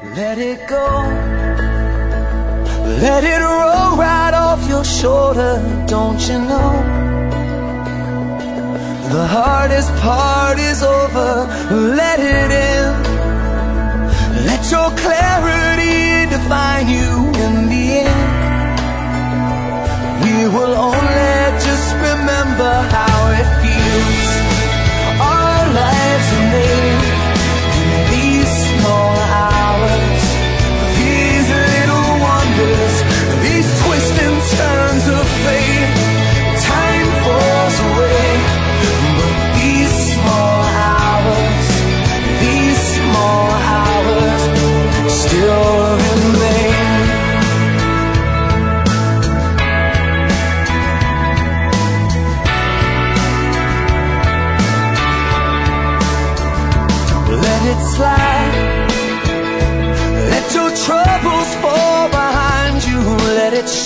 Let it go. Let it roll right off your shoulder, don't you know? The hardest part is over, let it in. Let your clarity define you in the end. We will only just remember how it feels. Our lives are made in these small hours, these little wonders, these twists and turns of fate. Time falls away, but these small hours, these small hours still remain. Let it slide. Let your troubles fall behind you. Let it